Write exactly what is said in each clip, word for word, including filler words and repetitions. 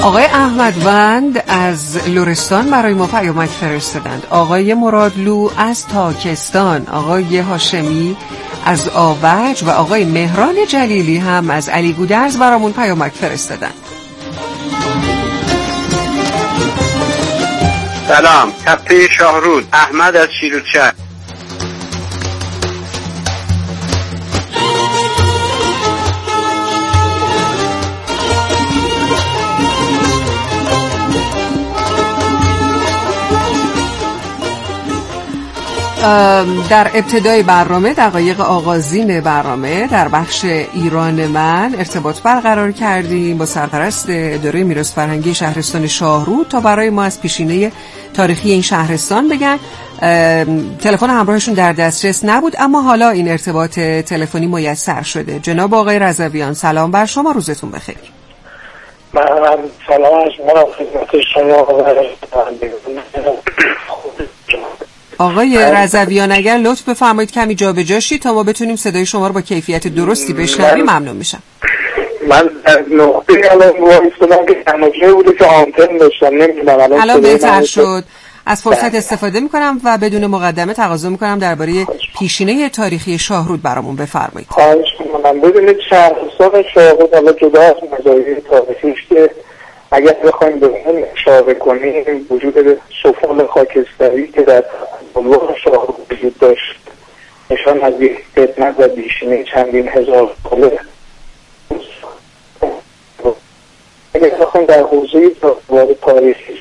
آقای احمدوند از لرستان برای ما پیامک فرستادند. آقای مرادلو از تاکستان، آقای هاشمی از آوج و آقای مهران جلیلی هم از علی گودرز برامون پیامک فرستادند. سلام، تپه شاهرود، احمد از شیروچه. در ابتدای برنامه، دقایق آغازین برنامه، در بخش ایران من ارتباط برقرار کردیم با سرپرست اداره میراث فرهنگی شهرستان شاهرود تا برای ما از پیشینه تاریخی این شهرستان بگن. تلفن همراهشون در دسترس نبود، اما حالا این ارتباط تلفنی میسر شده. جناب آقای رضویان، سلام بر شما، روزتون بخیر. من سلام از شما خدمت شما. آقای رضویان اگر لطف بفرمایید کمی جابجا شید تا ما بتونیم صدای شما رو با کیفیت درستی بشنویم، ممنون میشم. من نقطه الان وایستادم که تماشای بوده که آنتن داشتم، نمیدونم الان بهتر شد. از فرصت استفاده میکنم و بدون مقدمه تقاضا میکنم درباره پیشینه تاریخی شاهرود برامون بفرمایید. خواهش میکنم. ببینید شهرستان شاهرود حالا جدا از مزایای تاریخیش که اگر بخوایم به اون اشاره کنیم، وجود سفال خاکستری که در بلوغ شاهرود وجود داشت نشان از یک قدمت و پیشینه چندین هزار ساله. اگر بخوایم در حوزه تاریخی،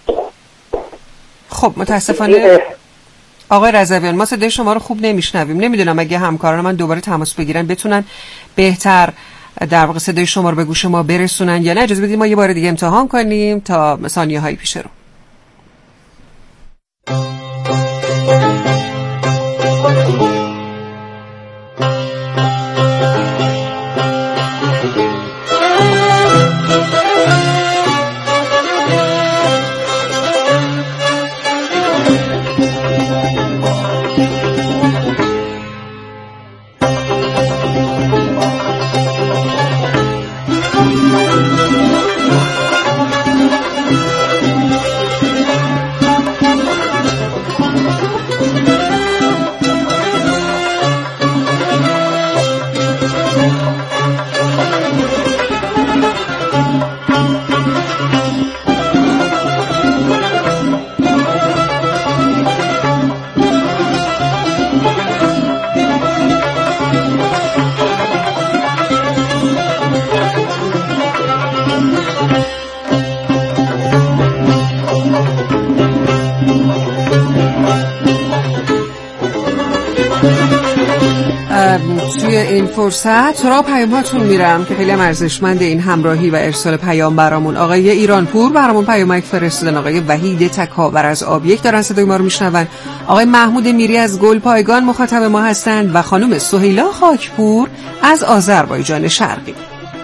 خب متاسفانه آقای رضویان ما صدای شما رو خوب نمیشنویم. نمیدونم اگه همکاران من دوباره تماس بگیرن بتونن بهتر در واقع صدای شما رو به گوش ما برسونن یا نه. اجازه بدید ما یه بار دیگه امتحان کنیم تا ثانیه هایی پیش رو. توی این فرصت سراغ پیام‌هاتون میرم که خیلی هم ارزشمند این همراهی و ارسال پیام برامون. آقای ایرانپور برامون پیامک فرستادن، آقای وحید تکاور از آبیک دارن صدای ما رو میشنون، آقای محمود میری از گل پایگان مخاطب ما هستند و خانم سهیلا خاکپور از آذربایجان شرقی.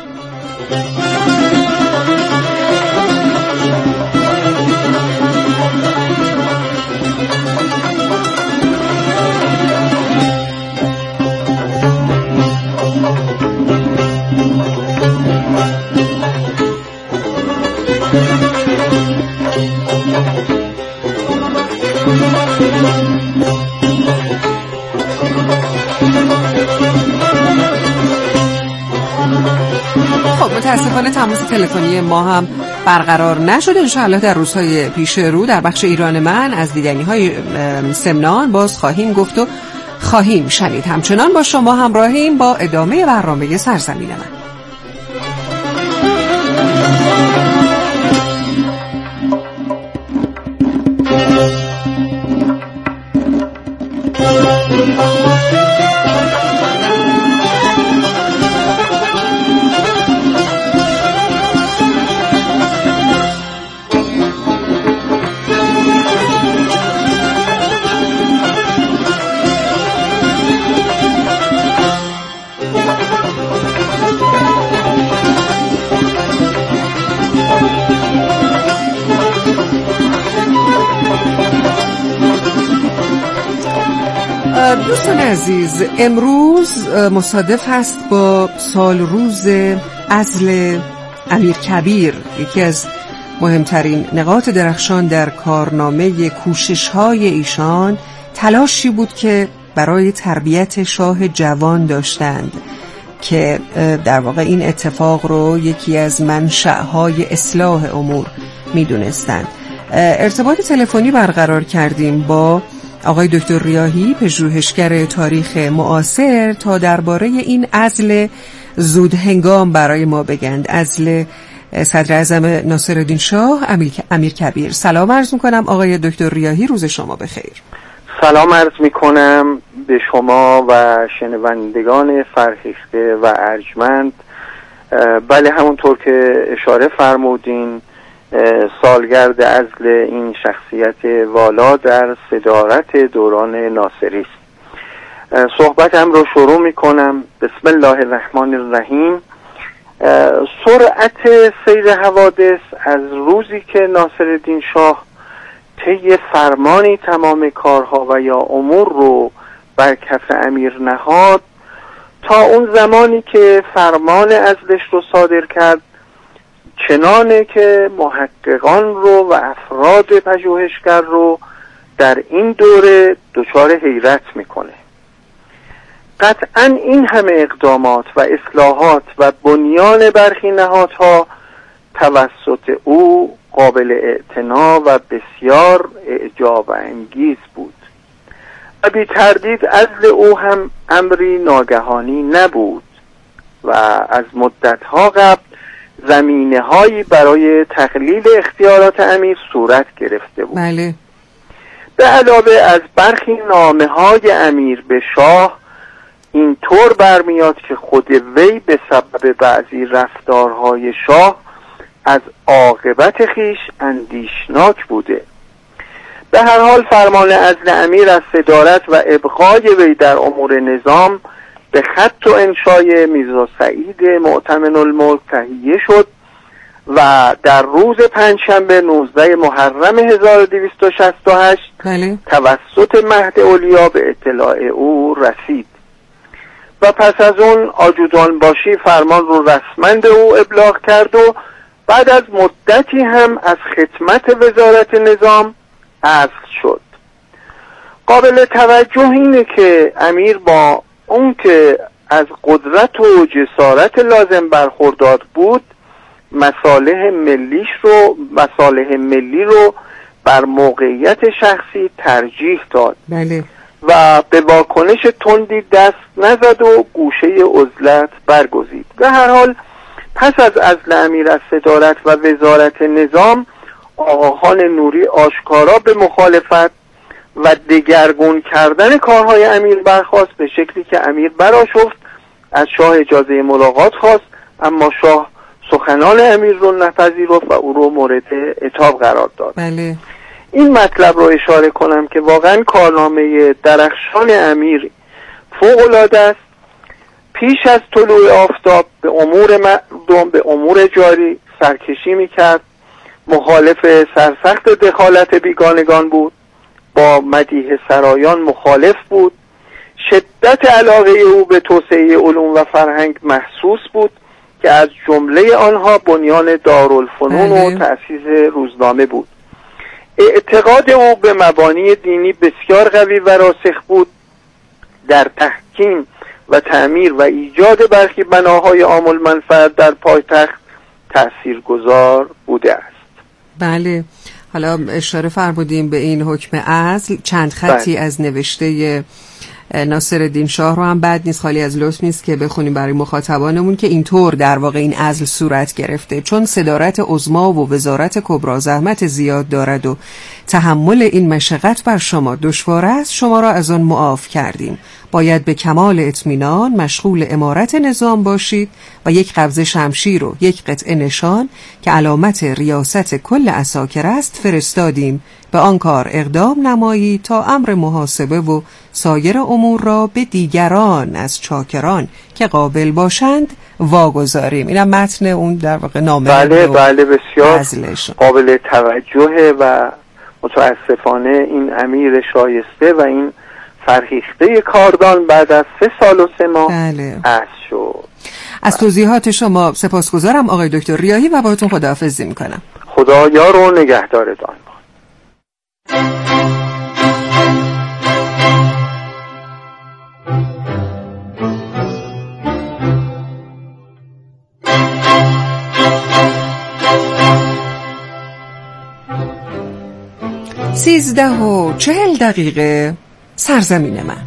خب متاسفانه تماس تلفنی ما هم برقرار نشد. انشاءالله در روزهای پیش رو در بخش ایران من از دیدنی‌های سمنان باز خواهیم گفت و خواهیم شنید. همچنان با شما همراهیم با ادامه برنامه سرزمین من. دوستان عزیز، امروز مصادف هست با سال روز عزل امیرکبیر یکی از مهمترین نقاط درخشان در کارنامه کوشش‌های ایشان تلاشی بود که برای تربیت شاه جوان داشتند که در واقع این اتفاق رو یکی از منشأهای اصلاح امور می‌دونستند. ارتباط تلفنی برقرار کردیم با آقای دکتر ریاحی، پژوهشگر تاریخ معاصر، تا درباره این عزل زود هنگام برای ما بگند، عزل صدر اعظم ناصرالدین شاه امیرکبیر. سلام عرض میکنم آقای دکتر ریاحی، روز شما بخیر. سلام عرض میکنم به شما و شنوندگان فرهیخته و ارجمند. بله، همونطور که اشاره فرمودین سالگرد عزل این شخصیت والا در صدارت دوران ناصری است. صحبتم رو شروع میکنم. بسم الله الرحمن الرحیم. سرعت سیر حوادث از روزی که ناصرالدین شاه طی فرمانی تمام کارها و یا امور رو بر کف امیر نهاد تا اون زمانی که فرمان عزلش رو صادر کرد، چنانه که محققان رو و افراد پژوهشگر رو در این دوره دچار حیرت میکنه. قطعاً این همه اقدامات و اصلاحات و بنیان برخی نهادها توسط او قابل اعتنا و بسیار اعجاب انگیز بود و بی تردید عزل او هم امری ناگهانی نبود و از مدتها قبل زمینه هایی برای تقلیل اختیارات امیر صورت گرفته بود. بله. به علاوه از برخی نامه های امیر به شاه این طور برمیاد که خود وی به سبب بعضی رفتارهای شاه از عاقبت خیش اندیشناک بوده. به هر حال فرمان عزل امیر از صدارت و ابقای وی در امور نظام به خط و انشای میرزا سعید مؤتمن الملک تهیه شد و در روز پنجشنبه نوزده محرم هزار و دویست و شصت و هشت بله. توسط مهد اولیا به اطلاع او رسید و پس از اون آجودان باشی فرمان رو رسما به او ابلاغ کرد و بعد از مدتی هم از خدمت وزارت نظام عزل شد. قابل توجه اینه که امیر با اون که از قدرت و جسارت لازم برخوردار بود، مصالح ملیش رو مصالح ملی رو بر موقعیت شخصی ترجیح داد. بله. و به واکنش تندی دست نزد و گوشه عزلت برگزید. به هر حال پس از عزل امیر از صدارت و وزارت نظام، آقاخان نوری آشکارا به مخالفت و دگرگون کردن کارهای امیر برخاست، به شکلی که امیر برآشفت، از شاه اجازه ملاقات خواست، اما شاه سخنان امیر رو نپذیرفت و او رو مورد عتاب قرار داد. بله. این مطلب رو اشاره کنم که واقعا کارنامه درخشان امیر فوق‌العاده است. پیش از طلوع آفتاب به امور مردم، به امور جاری سرکشی میکرد، مخالف سرسخت دخالت بیگانگان بود، با مدیح سرایان مخالف بود، شدت علاقه او به توسعه علوم و فرهنگ محسوس بود که از جمله آنها بنیان دارالفنون و تأسیس روزنامه بود. اعتقاد او به مبانی دینی بسیار قوی و راسخ بود. در تحکیم و تعمیر و ایجاد برخی بناهای عام المنفعت در پایتخت تأثیرگذار بوده است. بله. حالا اشاره فرمودیم به این حکم عزل، چند خطی بله. از نوشته ناصرالدین شاه رو هم بد نیست، خالی از لطف نیست که بخونیم برای مخاطبانمون که اینطور در واقع این عزل صورت گرفته: چون صدارت عظما و وزارت کبرا زحمت زیاد دارد و تحمل این مشقت بر شما دشوار است، شما را از آن معاف کردیم. باید به کمال اطمینان مشغول امارت نظام باشید و یک قبضه شمشیر و یک قطعه نشان که علامت ریاست کل عساکر است فرستادیم. به آن کار اقدام نمایی تا امر محاسبه و سایر امور را به دیگران از چاکران که قابل باشند واگذاریم. اینم متن اون در واقع نامه. بله بله، بسیار قابل توجه و متاسفانه این امیر شایسته و این فرهیخته کاردان بعد از سه سال و سه ماه بله. عزل شد. از توضیحات شما سپاسگزارم آقای دکتر ریاحی و باهاتون خداحافظی میکنم. خدا یار و نگهدارتان. سیزده و چهل دقیقه سرزمین من.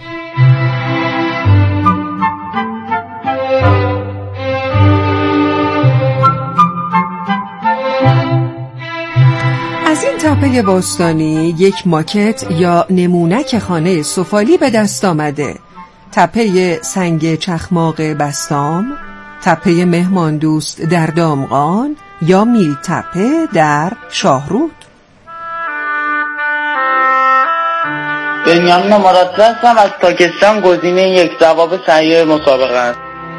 از این تپه باستانی یک ماکت یا نمونک خانه سفالی به دست آمده. تپه سنگ چخماق بستام، تپه مهمان دوست در دامغان یا میل تپه در شاهرود. بنیامین مرادزاده هستم از پاکستان. گزینه یک جواب صحیح مسابقه است.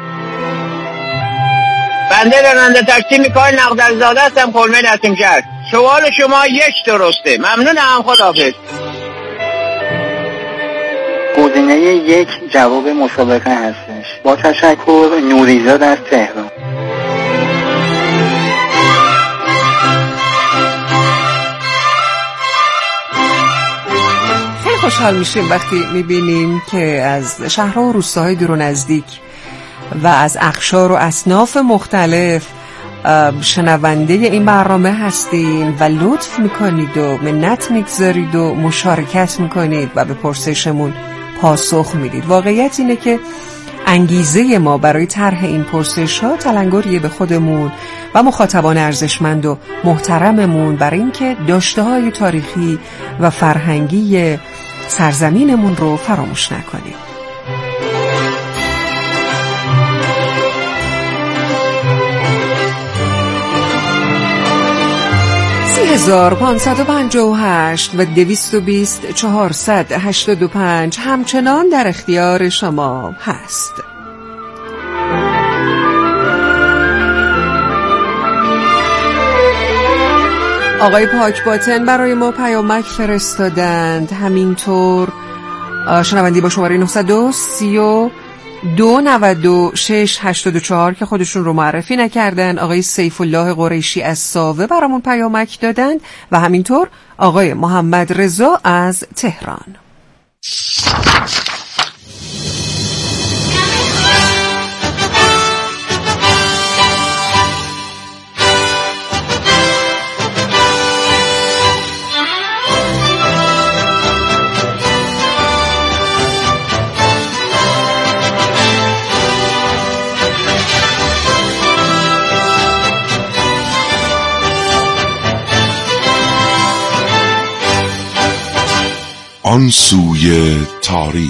بنده راننده تاکسی میکائیل نقدرزاده هستم، کلمه نسیم‌شهر. سوال شما یک درسته. ممنونم، خداحافظ. گزینه یک جواب مسابقه هستش. با تشکر، نوریزاد از تهران. خوشحال میشیم وقتی میبینیم که از شهرها و روستاهای دور و نزدیک و از اقشار و اصناف مختلف شنونده این برنامه هستین و لطف میکنید و منت میگذارید و مشارکت میکنید و به پرسشمون پاسخ میدید. واقعیت اینه که انگیزه ما برای طرح این پرسش ها تلنگریه به خودمون و مخاطبان ارزشمند و محترممون برای اینکه داشته های تاریخی و فرهنگی سرزمینمون رو فراموش نکنیم. سی هزار پانصد و پنجاه و هشت و دویست و بیست چهارصد هشتاد و پنج همچنان در اختیار شما هست. آقای پاک باطن برای ما پیامک فرستادند. همینطور شنوندی با شماره نهصد و سی و دو نود و شش هشتاد و چهار که خودشون رو معرفی نکردن. آقای سیف الله قریشی از ساوه برامون پیامک دادند و همینطور آقای محمد رضا از تهران. آن سوی تاریخ.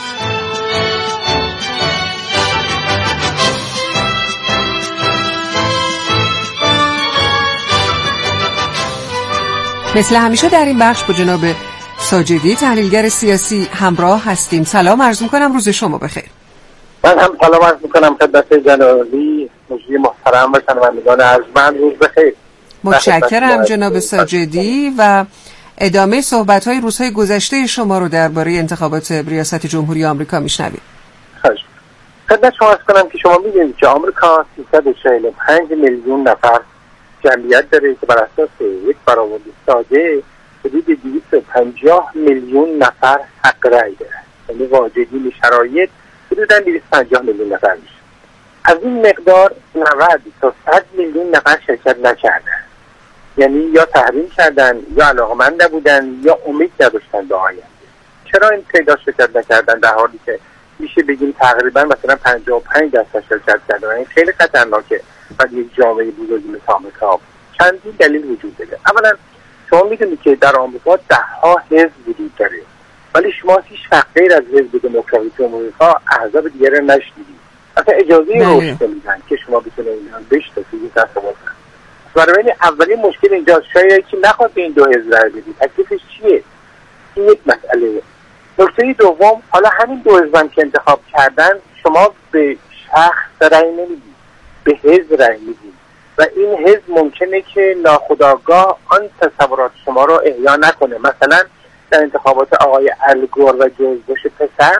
مثل همیشه در این بخش با جناب ساجدی تحلیلگر سیاسی همراه هستیم. سلام عرض میکنم، روز شما بخیر. من هم سلام عرض میکنم خدمت جنابی مجری محترم و شنوندگان ارجمند، روز بخیر. متشکرم جناب ساجدی و ادامه صحبت‌های روزهای گذشته شما رو درباره انتخابات ریاست جمهوری آمریکا میشنویم. خدمت شما عرض کنم که شما می‌دونید که آمریکا سیصد و چهل و پنج میلیون نفر جمعیت داره که بر اساس یک برآورد ساده حدود دویست و پنجاه میلیون نفر حق رأی دارند. یعنی واجدین شرایط حدوداً دویست و پنجاه میلیون نفر میشه. از این مقدار نود تا صد میلیون نفر شرکت نکردن. یعنی یا تحریم کردن یا علاقمند نبودن یا امید نداشتن به آینده. چرا این تعداد شرکت نکردن در حالی که میشه بگیم تقریبا مثلا پنجاه و پنج درصد شرکت کردن؟ این خیلی خطرناکه برای یک جامعه بزرگی مثل آمریکا. چندین دلیل وجود داره. اولا شما میدونید که در آمریکا ده ها حزب وجود داره، ولی شما هیچ وقت غیر از حزب دموکراتیک آمریکا احزاب دیگر رو نشنیدید. اصلا اجازه رشد نمیدن که شما بتونید اینا بشناسید تصور کنید. برای اولین مشکل اینجاست، شاید که نخواد به این دو حزب رای بدید. تکلیفش چیه؟ این یک مسئله. نکته دوم، حالا همین دو حزب که انتخاب کردن شما به شخص رای نمیدید، به حزب رای میدید و این حزب ممکنه که ناخودآگاه آن تصورات شما رو احیا نکنه. مثلا در انتخابات آقای الگور و جورج بوش پسر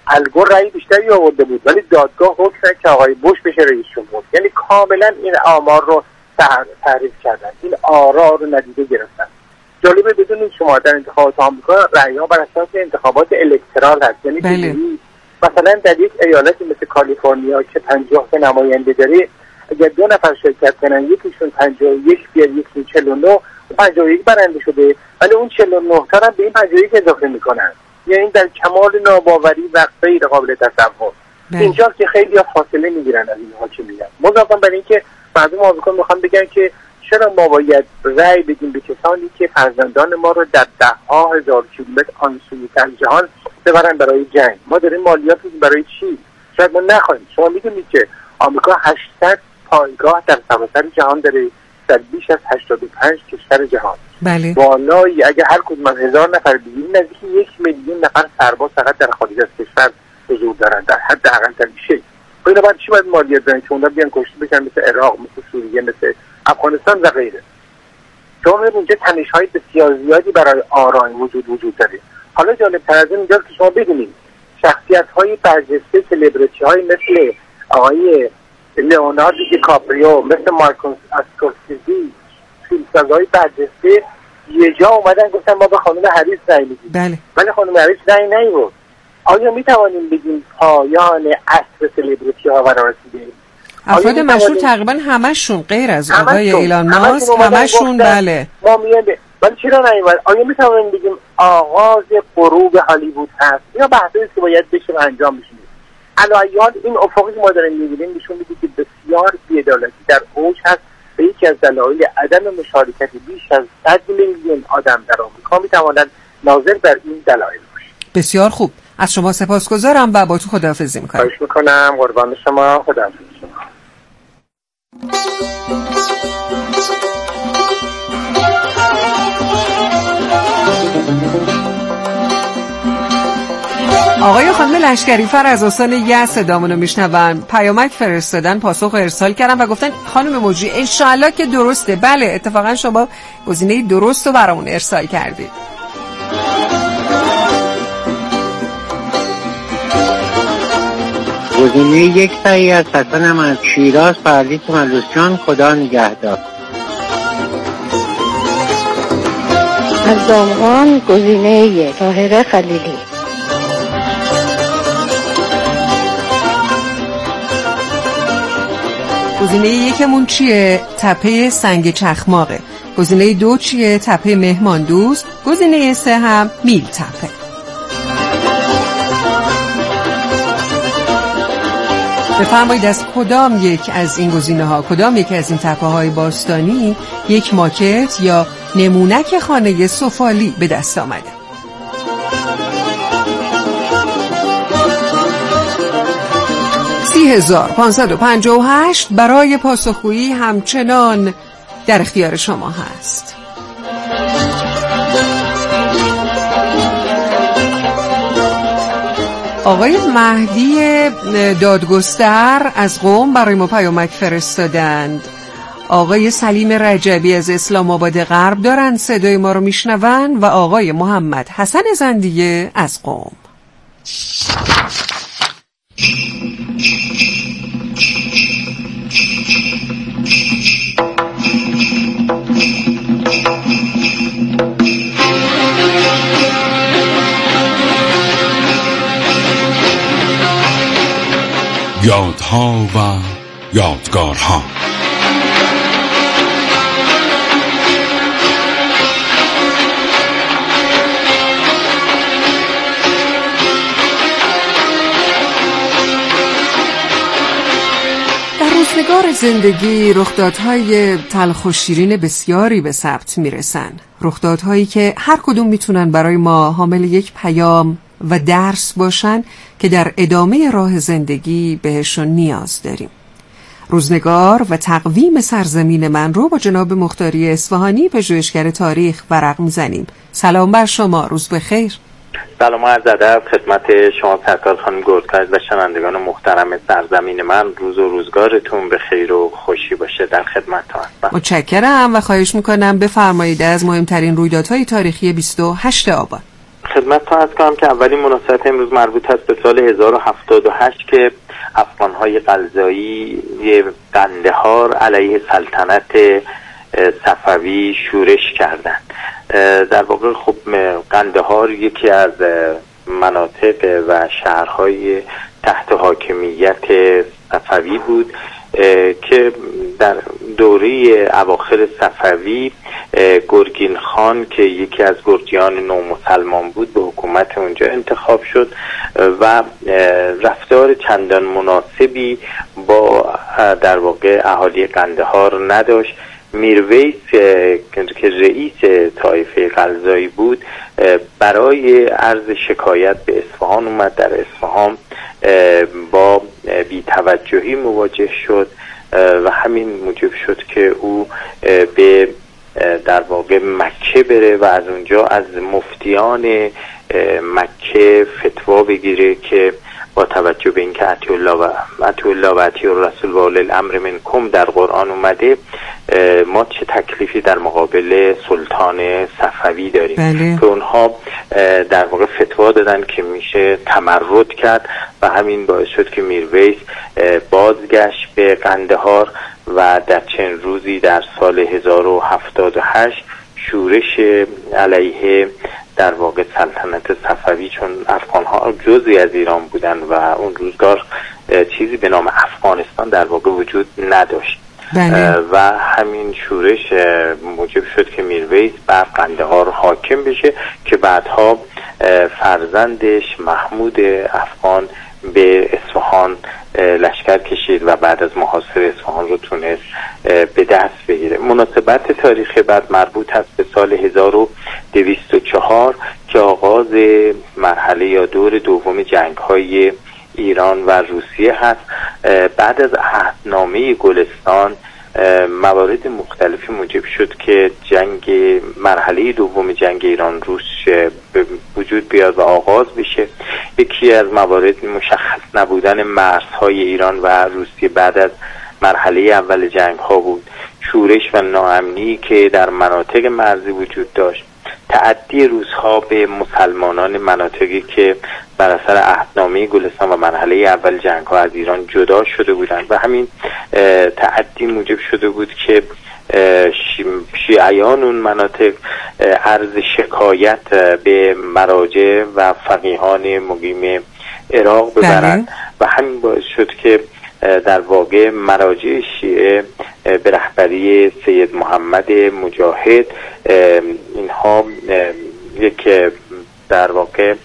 الگور رأی بیشتری آورده بود ولی دادگاه حکم کرد که آقای بوش بشه رئیس جمهور. یعنی کاملا این آمار رو تعریف کردن، این آرا رو ندیده گرفتن. جالبه بدونید شما در انتخابات آمریکا رأی‌ها بر اساس انتخابات الکترال هست، یعنی بله. مثلا در یک ایالتی مثل کالیفرنیا که پنجاه تا نماینده داره، اگر دو نفر شرکت کنن یکیشون پنجاه و یک بیاد یکی چهل و نه، پنجاه و یک برنده شده ولی اون چهل و نه تا هم به این پنجاه و یک اضافه میکنن. یعنی در کمال ناباوری و غیر قابل تصور. اینجا که خیلی فاصله میگیرن از اینها که میگن. مضافاً بر اینکه مردم آمریکا میخوان بگن که چرا ما باید رأی بدیم به کسانی که فرزندان ما رو در ده ها هزار کیلومتر آن سوی جهان ببرن برای جنگ. ما داریم مالیات میدیم برای چی؟ شاید ما نخواهیم. شما میدونید که آمریکا هشتصد پایگاه در سراسر جهان داره، در بیش از هشتاد و پنج کشور جهان. بله. بالایی اگه هر کدوم از هزار نفر بگیم نزدیک یک میلیون نفر سرباز فقط در خارج از کشور حضور دارن در حد اقل تنشه. اینا باید چی باید مالیات بدن که اونا بیان کشته بشن مثل عراق، مثل سوریه، مثل افغانستان و غیره. چون اونجا تنش‌های بسیار زیادی برای آرای وجود وجود داره. حالا جالب‌تر از این اینجا که شما بدونید شخصیت‌های برجسته، سلبریتی‌های مثل آقای لئوناردو دیکاپریو، مثل مارکوس اسکورسیزی، فیلمسازهای برجسته یه جا اومدن گفتن ما به خانم هریس رأی میدیم. بله. ولی خانم هریس رأی نیاورد. آیا میتوانیم بگیم پایان عصر سلبریتی‌ها برای رسیده؟ افراد مشهور تقریبا همشون غیر از آقای ایلان ماسک همشون بله ما میاده ولی چرا نیومد؟ آیا میتوانیم بگیم آغاز غروب هالیوود هست یا بحثی است که باید بشه و انجام بشه؟ علاوه این افقی که ما داریم می‌بینیم نشون میده که بسیار بی‌عدالتی در اوج هست و یکی از دلایل عدم مشارکت بیش از صد میلیون آدم در آمریکا میتواند ناظر بر این دلایل باشه. بسیار خوب، از شما سپاسگزارم و با تو خداحافظی می‌کنم. خواهش می‌کنم، قربان شما، خداحافظ شما. آقای خانم لشکری فر از استان یزد صدامونو میشنون، پیامک فرستادن، پاسخ ارسال کردن و گفتن خانم موجی انشالله که درسته. بله اتفاقا شما گزینه درست رو برامون ارسال کردید. گزینه یک صحیح از حسنم از شیراز. پردیس ملوسجان، خدا نگهدار. از دامغان گزینه یک طاهره خلیلی. گزینه یکمون چیه؟ تپه سنگ چخماقه. گزینه دو چیه؟ تپه مهمان دوست. گزینه سه هم میل تپه. بفرمایید از کدام یک از این گزینه ها، کدام یک از این تپه های باستانی یک ماکت یا نمونک خانه سفالی به دست آمده؟ سی هزار پانصد و پنجاه و هشت برای پاسخگویی همچنان در اختیار شما هست. آقای مهدی دادگستر از قم برای ما پیامک فرستادند. آقای سلیم رجبی از اسلام آباد غرب دارن صدای ما رو میشنون و آقای محمد حسن زندیه از قم. یادها و یادگارها. در روزگار زندگی رخدادهای تلخ و شیرین بسیاری به ثبت میرسن، رخدادهایی که هر کدوم میتونن برای ما حامل یک پیام و درس باشن که در ادامه راه زندگی بهشون نیاز داریم. روزنگار و تقویم سرزمین من رو با جناب مختاری اصفهانی پژوهشگر تاریخ ورق میزنیم. سلام بر شما، روز بخیر. سلام و عرض ادب خدمت شما سرکار خانم گردکاز و شنوندگان محترم سرزمین من. روز و روزگارتون به خیر و خوشی باشه. در خدمتتون هستم. متشکرم و خواهش میکنم بفرمایید از مهمترین رویدادهای تاریخی بیست و هشت آبان. خدمتتون عرض کنم که اولین مناسبت امروز مربوط است به سال هزار و هفتاد و هشت که افغان‌های قلزایی قندهار علیه سلطنت صفوی شورش کردند. در واقع خب قندهار یکی از مناطق و شهرهای تحت حاکمیت صفوی بود که در دوره اواخر صفوی گرگین خان که یکی از گرجیان نومسلمان بود به حکومت اونجا انتخاب شد و رفتار چندان مناسبی با در واقع اهالی قندهار نداشت. میرویس که رئیس طایفه قلزایی بود برای عرض شکایت به اصفهان اومد. در اصفهان با بی‌توجهی مواجه شد و همین موجب شد که او به در واقع مکه بره و از اونجا از مفتیان مکه فتوا بگیره که با توجه به اینکه اطیع الله و اطیع الله و اطیع الرسول و اولی الامر منکم در قرآن اومده، ما چه تکلیفی در مقابل سلطان صفوی داریم. بله. که اونها در واقع فتوا دادن که میشه تمرد کرد و همین باعث شد که میرویس بازگشت به قندهار و در چند روزی در سال هزار و هفتاد و هشت شورش علیه در واقع سلطنت صفوی، چون افغان‌ها جزئی از ایران بودن و اون روزگار چیزی به نام افغانستان در واقع وجود نداشت. بله. و همین شورش موجب شد که میرویس بر قندهار حاکم بشه که بعدها فرزندش محمود افغان به اصفهان لشکر کشید و بعد از محاصره اصفهان رو تونست به دست بگیره. مناسبت تاریخی بعد مربوط است به سال هزار و دویست و چهار که آغاز مرحله یا دور دوم جنگ‌های ایران و روسیه هست. بعد از عهدنامه گلستان موارد مختلفی موجب شد که جنگ مرحله دوم جنگ ایران روس به وجود بیاد و آغاز بشه. یکی از موارد مشخص نبودن مرزهای ایران و روسیه بعد از مرحله اول جنگ ها بود. شورش و ناامنی که در مناطق مرزی وجود داشت، تعدی روس‌ها به مسلمانان مناطقی که بر اثر عهدنامه گلستان و مرحله اول جنگ‌ها از ایران جدا شده بودند و همین تعدی موجب شده بود که شیعیان اون مناطق عرض شکایت به مراجع و فقیهان مقیم عراق ببرند و همین باعث شد که در واقع مراجع شیعه به رهبری سید محمد مجاهد اینها یک در واقع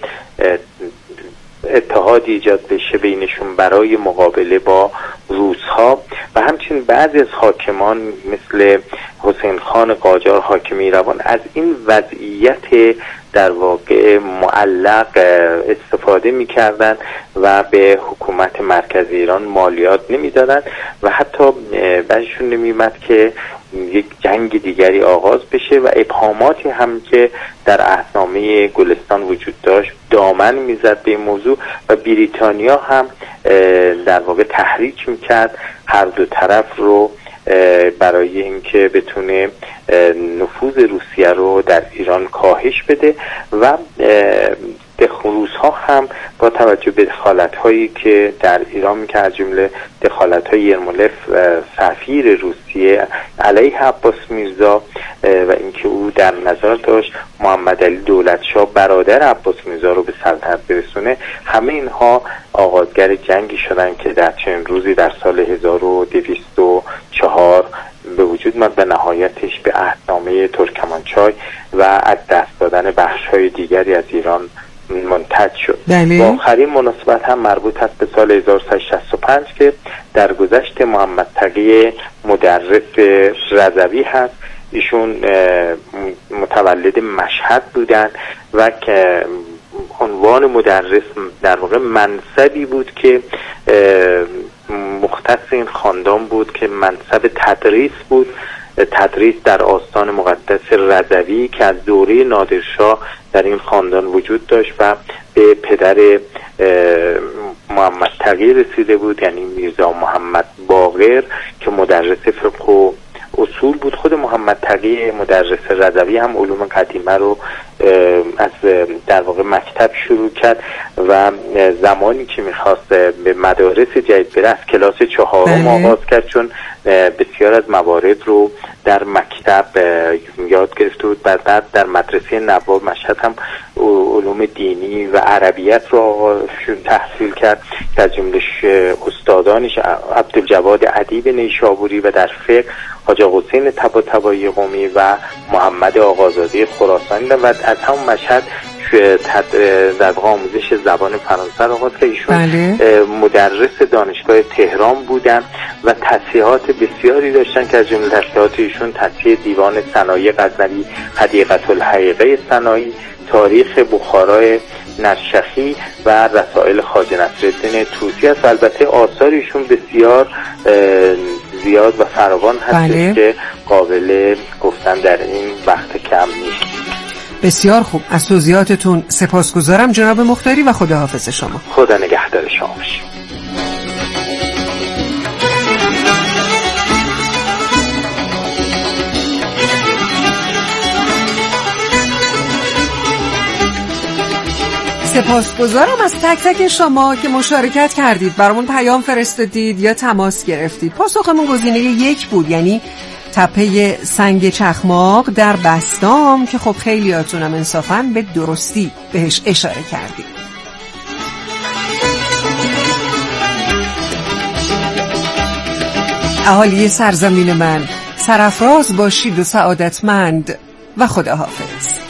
اتحادی ایجاد بشه بینشون برای مقابله با روس‌ها و همچنین بعضی از حاکمان مثل حسین خان قاجار حاکم ایروان از این وضعیت در واقع معلق استفاده می‌کردن و به حکومت مرکزی ایران مالیات نمی‌دادن و حتی بعضیشون نمی‌اومد که یک جنگ دیگری آغاز بشه و ابهاماتی هم که در عهدنامه گلستان وجود داشت دامن میزد به این موضوع و بریتانیا هم در واقع تحریک میکرد هر دو طرف رو برای اینکه بتونه نفوذ روسیه رو در ایران کاهش بده و روس ها هم با توجه به دخالت هایی که در ایران میکرد، از جمله دخالت های یرمولف سفیر روسیه علیه عباس میرزا و اینکه او در نظر داشت محمد علی دولتشاه برادر عباس میرزا رو به سلطنت برسونه، همه اینها آغازگر جنگی شدن که در چند روزی در سال هزار و دویست و چهار به وجود اومد و نهایتش به عهدنامه ترکمانچای و از دست دادن بخش‌های دیگری از ایران منتج شد. بله. و آخرین مناسبت هم مربوط است به سال هزار و سیصد و شصت و پنج که در گذشت محمد تقی مدرس رضوی هست. ایشون متولد مشهد بودن و که عنوان مدرس در واقع منصبی بود که مختص این خاندان بود که منصب تدریس بود، تدریس در آستان مقدس رضوی که از دوره نادرشاه در این خاندان وجود داشت و به پدر محمد تقی رسیده بود، یعنی میرزا محمد باقر که مدرس فقه و اصول بود. خود محمد تقی مدرس رضوی هم علوم قدیمه رو از در واقع مکتب شروع کرد و زمانی که میخواست به مدارس جدید بره از کلاس چهارم آغاز کرد، چون بسیار از موارد رو در مکتب یاد گرفته بود. بعد در مدرسه نواب مشهد هم علوم دینی و عربیت رو تحصیل کرد که از جمله استادانش عبدالجواد ادیب نیشابوری و در فقه حاج حسین طباطبایی قمی و محمد آقازاده خراسانی و از همون مشهد در آموزش زبان فرانسه رو آغاز که ایشون بله. مدرس دانشگاه تهران بودن و تصحیحات بسیاری داشتن که از جمله تصحیحات ایشون تصحیح دیوان صنایع غزنوی، حدیقة الحقیقه صنایع، تاریخ بخارای نرشخی و رسائل خواجه نصرالدین طوسی است. البته آثارشون بسیار زیاد و فراوان هست بله. که قابل گفتن در این وقت کم نیست. بسیار خوب، از توضیحاتتون سپاسگزارم جناب مختاری و خداحافظ شما. خدا نگهدار شما باشید. سپاسگزارم از تک تک شما که مشارکت کردید، برامون پیام فرستادید یا تماس گرفتید. پاسخمون گزینه یک بود، یعنی تپه سنگ چخماق در بسطام که خب خیلیاتونم انصافاً به درستی بهش اشاره کردید. اهالی سرزمین من، سرافراز باشید و سعادتمند و خداحافظ.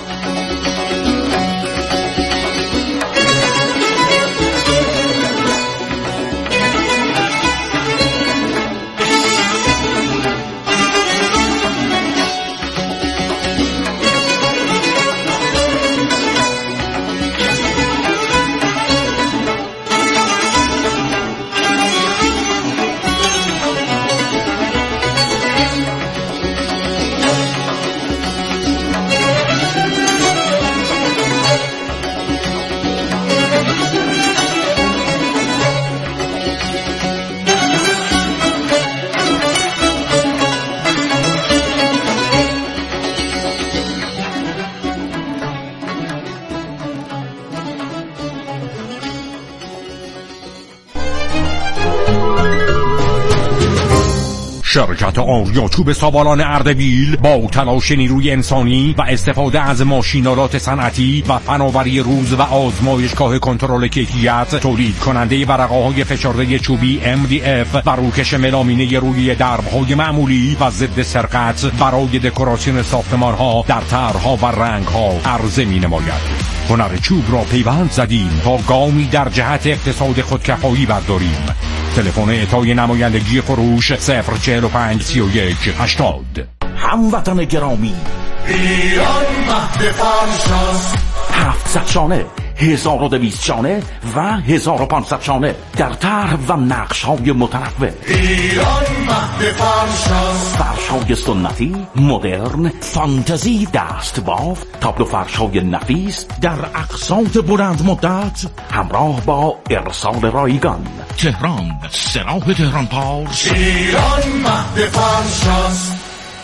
شرکت آریاچوب سابالان اردبیل با تلاش نیروی انسانی و استفاده از ماشینالات صنعتی و فناوری روز و آزمایشگاه کنترل کیفیت تولید کننده ورقه‌های فشرده چوبی ام دی اف و روکش ملامینه روی درب‌های معمولی و ضد سرقت برای دکوراسیون ساختمان‌ها در طرح‌ها و رنگ‌ها عرضه می‌نماید. هنر چوب را پیوند زدیم تا گامی در جهت اقتصاد خودکفایی برداریم. تلفن اعطای نمایندگی فروش صفر چهل و پنج سی و یک هشتاد. هموطن گرامی، ایران مهد فرشاست. هفتصد شانه، هزار و دویست شانه و هزار و پانصد شانه در طرح و نقش های متنوع. ایران مهد فرشاست. فرش های سنتی، مدرن، فانتزی، دست بافت، تابلو فرش های نفیس در اقساط بلند مدت همراه با ارسال رایگان. تهران، سراح تهران پارس. ایران مهد فرشاست.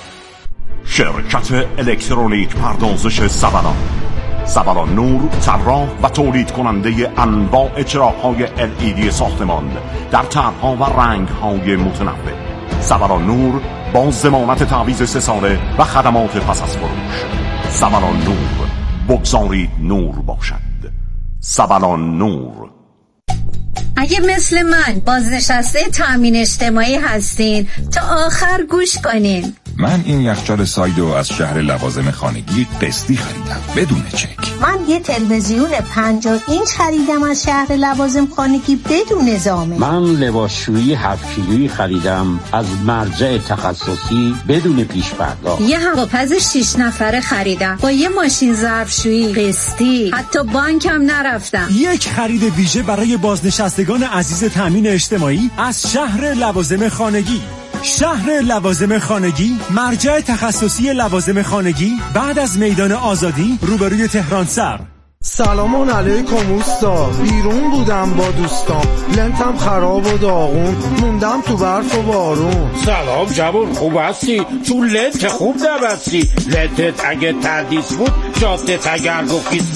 شرکت الکترونیک پردازش سبلان، سبلان نور، طراح و تولید کننده انواع چراغ‌های ال ای دی ساختمان در طرح‌ها و رنگ‌های متنوع. سبلان نور با ضمانت تعویض سه ساله و خدمات پس از فروش. سبلان نور، بگذارید نور باشد. سبلان نور. اگه مثل من بازنشسته تامین اجتماعی هستین تا آخر گوش کنین. من این یخچال سایدو از شهر لوازم خانگی قسطی خریدم بدون چک. من یه تلویزیون پنجاه اینچ خریدم از شهر لوازم خانگی بدون نظامه. من لباسشویی هفت کیلویی خریدم از مرجع تخصصی بدون پیش پرداخت. یه هواپز شش نفره خریدم با یه ماشین ظرفشویی قسطی، حتی بانکم نرفتم. یک خرید ویژه برای بازنشستگان عزیز تامین اجتماعی از شهر لوازم خانگی. شهر لوازم خانگی، مرجع تخصصی لوازم خانگی بعد از میدان آزادی روبروی تهران سر. سلام علیکم اوستا، بیرون بودم با دوستان، لنتم خراب و داغون، موندم تو برف و بارون. سلام جوون، خوب هستی؟ تو لنت خوب نبستی، لنتت اگه تردیس بود جادت اگر گفت